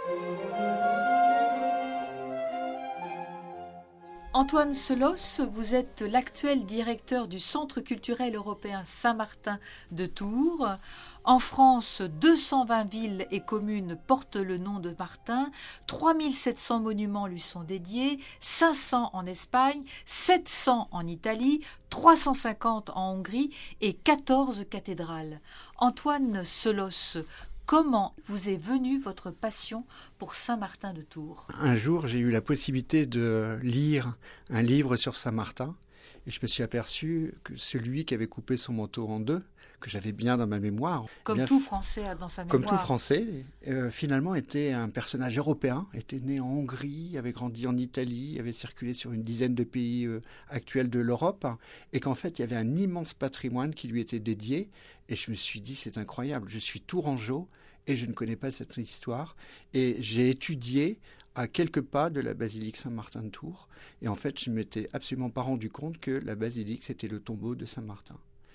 Antoine Selos, vous êtes l'actuel directeur du Centre culturel européen Saint-Martin de Tours. En France, 220 villes et communes portent le nom de Martin, 3700 monuments lui sont dédiés, 500 en Espagne, 700 en Italie, 350 en Hongrie et 14 cathédrales. Antoine Selos, comment vous est venue votre passion pour Saint-Martin de Tours ? Un jour, j'ai eu la possibilité de lire un livre sur Saint-Martin et je me suis aperçu que celui qui avait coupé son manteau en deux, que j'avais bien dans ma mémoire. Comme tout Français a dans sa mémoire. Comme tout Français, finalement était un personnage européen, était né en Hongrie, avait grandi en Italie, avait circulé sur une dizaine de pays actuels de l'Europe, et qu'en fait il y avait un immense patrimoine qui lui était dédié. Et je me suis dit, c'est incroyable, je suis tourangeau et je ne connais pas cette histoire. Et j'ai étudié à quelques pas de la basilique Saint-Martin de Tours. Et en fait, je ne m'étais absolument pas rendu compte que la basilique, c'était le tombeau de Saint-Martin.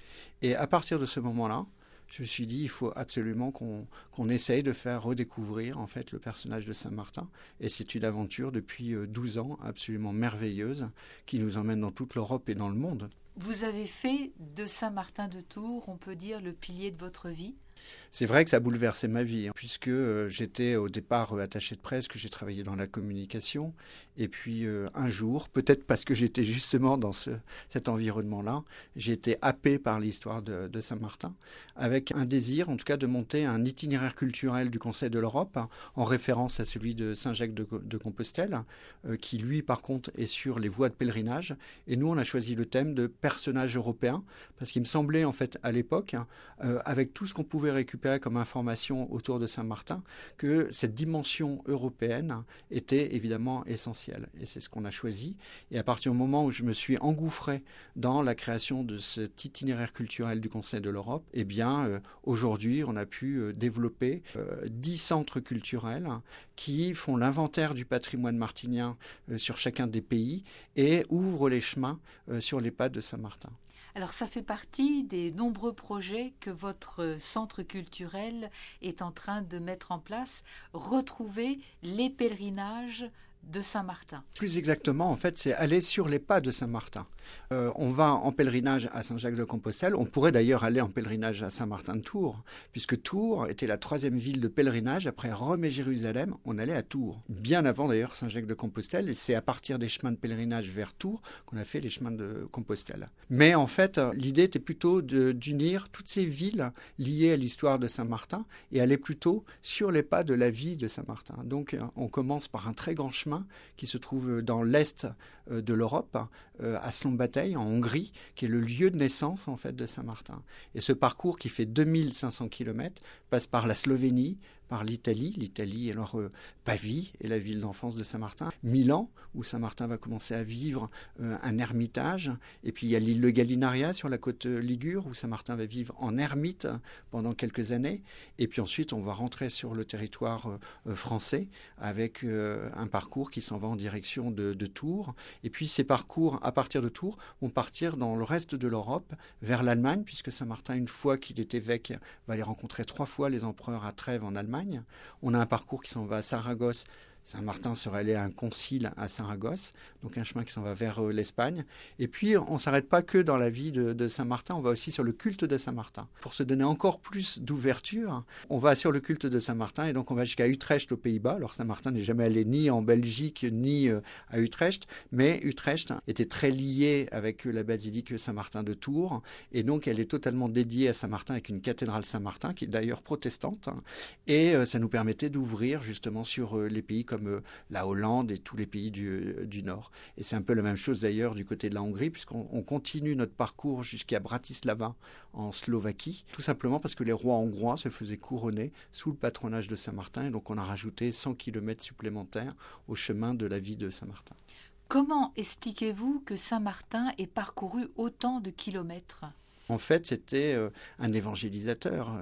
Et à partir de ce moment-là, je me suis dit, il faut absolument qu'on essaye de faire redécouvrir en fait le personnage de Saint-Martin. Et c'est une aventure depuis 12 ans absolument merveilleuse qui nous emmène dans toute l'Europe et dans le monde. Vous avez fait de Saint-Martin de Tours, on peut dire, le pilier de votre vie ? C'est vrai que ça a bouleversé ma vie, puisque j'étais au départ attaché de presse, que j'ai travaillé dans la communication. Et puis un jour, peut-être parce que j'étais justement dans cet environnement-là, j'ai été happé par l'histoire de Saint-Martin, avec un désir, en tout cas, de monter un itinéraire culturel du Conseil de l'Europe, en référence à celui de Saint-Jacques de Compostelle, qui lui, par contre, est sur les voies de pèlerinage. Et nous, on a choisi le thème de personnages européens, parce qu'il me semblait, en fait, à l'époque, avec tout ce qu'on pouvait récupérer comme information autour de Saint-Martin, que cette dimension européenne était évidemment essentielle. Et c'est ce qu'on a choisi. Et à partir du moment où je me suis engouffré dans la création de cet itinéraire culturel du Conseil de l'Europe, eh bien, aujourd'hui, on a pu développer 10 centres culturels qui font l'inventaire du patrimoine martinien sur chacun des pays et ouvrent les chemins sur les pas de Saint-Martin. Alors ça fait partie des nombreux projets que votre centre culturel est en train de mettre en place, retrouver les pèlerinages de Saint-Martin. Plus exactement, en fait, c'est aller sur les pas de Saint-Martin. On va en pèlerinage à Saint-Jacques-de-Compostelle. On pourrait d'ailleurs aller en pèlerinage à Saint-Martin de Tours, puisque Tours était la 3e ville de pèlerinage. Après Rome et Jérusalem, on allait à Tours. Bien avant d'ailleurs Saint-Jacques-de-Compostelle, et c'est à partir des chemins de pèlerinage vers Tours qu'on a fait les chemins de Compostelle. Mais en fait, l'idée était plutôt d'unir toutes ces villes liées à l'histoire de Saint-Martin et aller plutôt sur les pas de la vie de Saint-Martin. Donc on commence par un très grand chemin qui se trouve dans l'est de l'Europe, à Szombathely, en Hongrie, qui est le lieu de naissance en fait de Saint-Martin. Et ce parcours qui fait 2500 km passe par la Slovénie, par l'Italie, alors Pavie est la ville d'enfance de Saint-Martin, Milan, où Saint-Martin va commencer à vivre un ermitage, et puis il y a l'île de Galinaria sur la côte ligure, où Saint-Martin va vivre en ermite pendant quelques années, et puis ensuite on va rentrer sur le territoire français, avec un parcours qui s'en va en direction de Tours, et puis ces parcours, à partir de Tours, vont partir dans le reste de l'Europe, vers l'Allemagne, puisque Saint-Martin, une fois qu'il est évêque, va aller rencontrer 3 fois les empereurs à Trèves en Allemagne. On a un parcours qui s'en va à Saragosse. Saint-Martin serait allé à un concile à Saragosse, donc un chemin qui s'en va vers l'Espagne. Et puis, on ne s'arrête pas que dans la vie de Saint-Martin, on va aussi sur le culte de Saint-Martin. Pour se donner encore plus d'ouverture, on va sur le culte de Saint-Martin et donc on va jusqu'à Utrecht aux Pays-Bas. Alors Saint-Martin n'est jamais allé ni en Belgique ni à Utrecht, mais Utrecht était très liée avec la basilique Saint-Martin de Tours et donc elle est totalement dédiée à Saint-Martin avec une cathédrale Saint-Martin qui est d'ailleurs protestante et ça nous permettait d'ouvrir justement sur les pays comme la Hollande et tous les pays du Nord. Et c'est un peu la même chose d'ailleurs du côté de la Hongrie, puisqu'on continue notre parcours jusqu'à Bratislava en Slovaquie, tout simplement parce que les rois hongrois se faisaient couronner sous le patronage de Saint-Martin, et donc on a rajouté 100 km supplémentaires au chemin de la vie de Saint-Martin. Comment expliquez-vous que Saint-Martin ait parcouru autant de kilomètres ? En fait, c'était un évangélisateur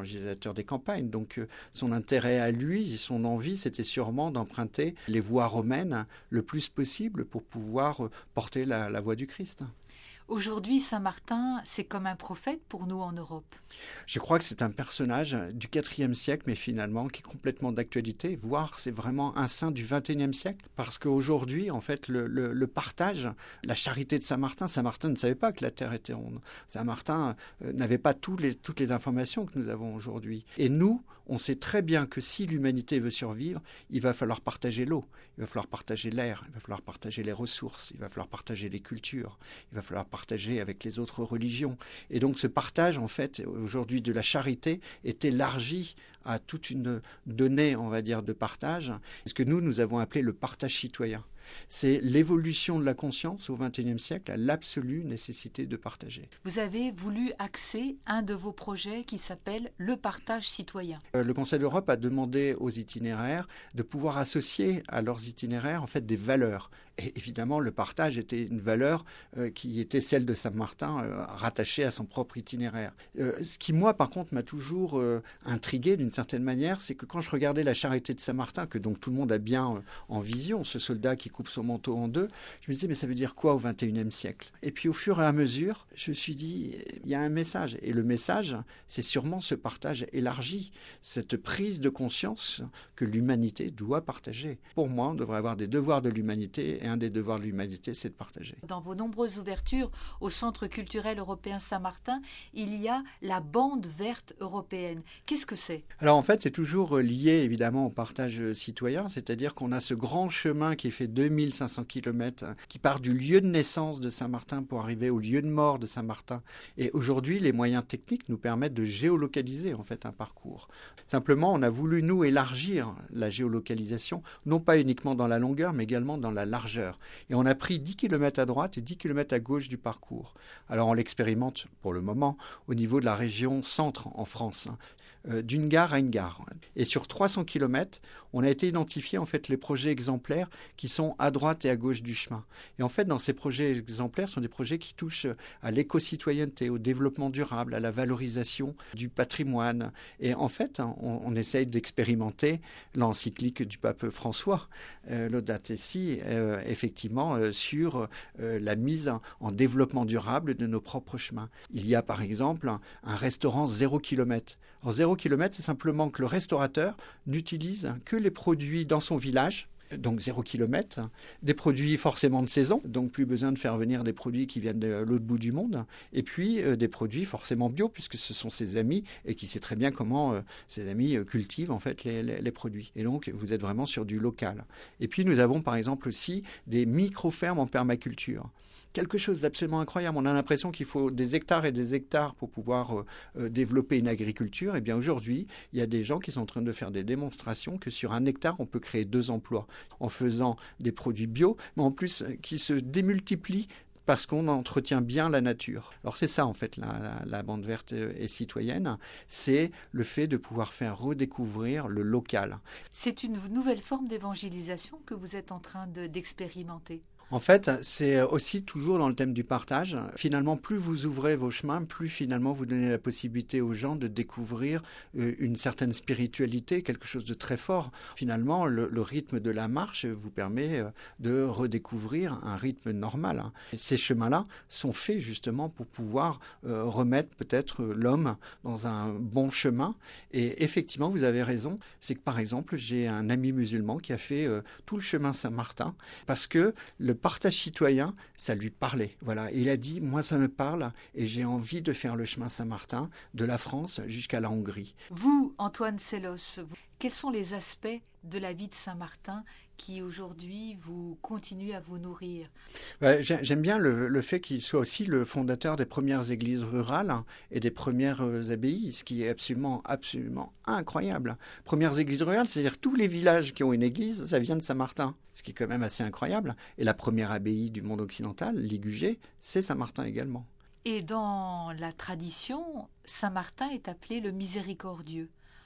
des campagnes. Donc, son intérêt à lui, son envie, c'était sûrement d'emprunter les voies romaines le plus possible pour pouvoir porter la voie du Christ. Aujourd'hui, Saint-Martin, c'est comme un prophète pour nous en Europe. Je crois que c'est un personnage du IVe siècle, mais finalement qui est complètement d'actualité, voire c'est vraiment un saint du XXIe siècle, parce qu'aujourd'hui, en fait, le partage, la charité de Saint-Martin, Saint-Martin ne savait pas que la Terre était ronde. Saint-Martin n'avait pas toutes les informations que nous avons aujourd'hui. Et nous, on sait très bien que si l'humanité veut survivre, il va falloir partager l'eau, il va falloir partager l'air, il va falloir partager les ressources, il va falloir partager les cultures, il va falloir partager avec les autres religions. Et donc ce partage, en fait, aujourd'hui de la charité est élargi à toute une donnée, on va dire, de partage, ce que nous avons appelé le partage citoyen. C'est l'évolution de la conscience au XXIe siècle à l'absolue nécessité de partager. Vous avez voulu axer un de vos projets qui s'appelle le partage citoyen. Le Conseil d'Europe a demandé aux itinéraires de pouvoir associer à leurs itinéraires en fait des valeurs. Et évidemment, le partage était une valeur qui était celle de Saint-Martin, rattachée à son propre itinéraire. Ce qui, moi, par contre, m'a toujours intrigué d'une certaine manière, c'est que quand je regardais la charité de Saint-Martin, que donc tout le monde a bien en vision, ce soldat qui coupe son manteau en deux, je me disais, mais ça veut dire quoi au XXIe siècle? Et puis au fur et à mesure, je me suis dit, il y a un message. Et le message, c'est sûrement ce partage élargi, cette prise de conscience que l'humanité doit partager. Pour moi, on devrait avoir des devoirs de l'humanité, et un des devoirs de l'humanité, c'est de partager. Dans vos nombreuses ouvertures au Centre culturel européen Saint-Martin, il y a la bande verte européenne. Qu'est-ce que c'est? Alors en fait, c'est toujours lié évidemment au partage citoyen, c'est-à-dire qu'on a ce grand chemin qui fait 2500 km, qui part du lieu de naissance de Saint-Martin pour arriver au lieu de mort de Saint-Martin. Et aujourd'hui, les moyens techniques nous permettent de géolocaliser en fait un parcours. Simplement, on a voulu nous élargir la géolocalisation, non pas uniquement dans la longueur, mais également dans la largeur. Et on a pris 10 km à droite et 10 km à gauche du parcours. Alors on l'expérimente pour le moment au niveau de la région centre en France, d'une gare à une gare. Et sur 300 km, on a été identifier en fait les projets exemplaires qui sont à droite et à gauche du chemin. Et en fait, dans ces projets exemplaires, ce sont des projets qui touchent à l'éco-citoyenneté, au développement durable, à la valorisation du patrimoine. Et en fait, on essaye d'expérimenter l'encyclique du pape François, Laudato Si', effectivement, sur la mise en développement durable de nos propres chemins. Il y a par exemple un restaurant 0 km. Alors 0 km, c'est simplement que le restaurateur n'utilise que les produits dans son village, donc 0 km, des produits forcément de saison, donc plus besoin de faire venir des produits qui viennent de l'autre bout du monde, et puis des produits forcément bio, puisque ce sont ses amis, et qui sait très bien comment ses amis cultivent en fait les produits. Et donc vous êtes vraiment sur du local. Et puis nous avons par exemple aussi des micro-fermes en permaculture. Quelque chose d'absolument incroyable. On a l'impression qu'il faut des hectares et des hectares pour pouvoir développer une agriculture. Et bien aujourd'hui, il y a des gens qui sont en train de faire des démonstrations que sur un hectare, on peut créer 2 emplois en faisant des produits bio, mais en plus qui se démultiplient parce qu'on entretient bien la nature. Alors c'est ça en fait la bande verte et citoyenne, c'est le fait de pouvoir faire redécouvrir le local. C'est une nouvelle forme d'évangélisation que vous êtes en train d'expérimenter. En fait, c'est aussi toujours dans le thème du partage. Finalement, plus vous ouvrez vos chemins, plus finalement vous donnez la possibilité aux gens de découvrir une certaine spiritualité, quelque chose de très fort. Finalement, le rythme de la marche vous permet de redécouvrir un rythme normal. Ces chemins-là sont faits justement pour pouvoir remettre peut-être l'homme dans un bon chemin. Et effectivement, vous avez raison, c'est que par exemple, j'ai un ami musulman qui a fait tout le chemin Saint-Martin parce que le partage citoyen, ça lui parlait. Voilà. Et il a dit, moi ça me parle et j'ai envie de faire le chemin Saint-Martin de la France jusqu'à la Hongrie. Vous, Antoine Sellos, quels sont les aspects de la vie de Saint-Martin qui aujourd'hui vous continuent à vous nourrir? J'aime bien le fait qu'il soit aussi le fondateur des premières églises rurales et des premières abbayes, ce qui est absolument incroyable. Premières églises rurales, c'est-à-dire tous les villages qui ont une église, ça vient de Saint-Martin, ce qui est quand même assez incroyable. Et la première abbaye du monde occidental, Ligugé, c'est Saint-Martin également. Et dans la tradition, Saint-Martin est appelé le miséricordieux.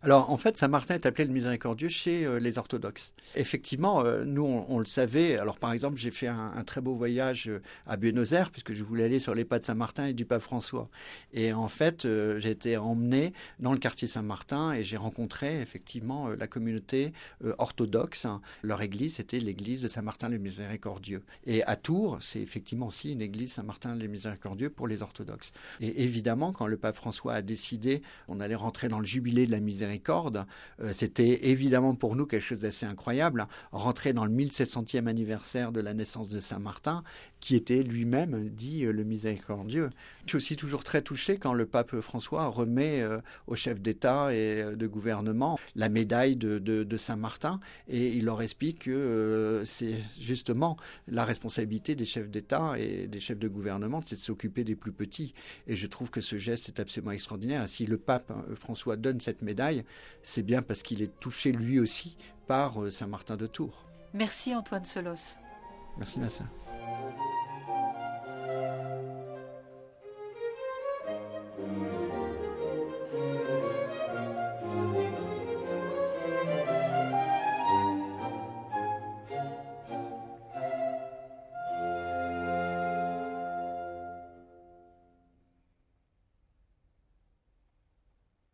Alors, en fait, Saint-Martin est appelé le miséricordieux chez les orthodoxes. Effectivement, nous, on le savait. Alors, par exemple, j'ai fait un très beau voyage à Buenos Aires, puisque je voulais aller sur les pas de Saint-Martin et du pape François. Et en fait, j'ai été emmené dans le quartier Saint-Martin et j'ai rencontré effectivement la communauté orthodoxe. Leur église, c'était l'église de Saint-Martin le Miséricordieux. Et à Tours, c'est effectivement aussi une église Saint-Martin le Miséricordieux pour les orthodoxes. Et évidemment, quand le pape François a décidé, on allait rentrer dans le jubilé de la miséricorde, c'était évidemment pour nous quelque chose d'assez incroyable, rentrer dans le 1700e anniversaire de la naissance de Saint-Martin, qui était lui-même dit le miséricordieux. Je suis aussi toujours très touché quand le pape François remet aux chefs d'État et de gouvernement la médaille de Saint-Martin, et il leur explique que c'est justement la responsabilité des chefs d'État et des chefs de gouvernement, c'est de s'occuper des plus petits. Et je trouve que ce geste est absolument extraordinaire. Si le pape François donne cette médaille, c'est bien parce qu'il est touché lui aussi par Saint-Martin de Tours. Merci Antoine Selos. Merci Massa.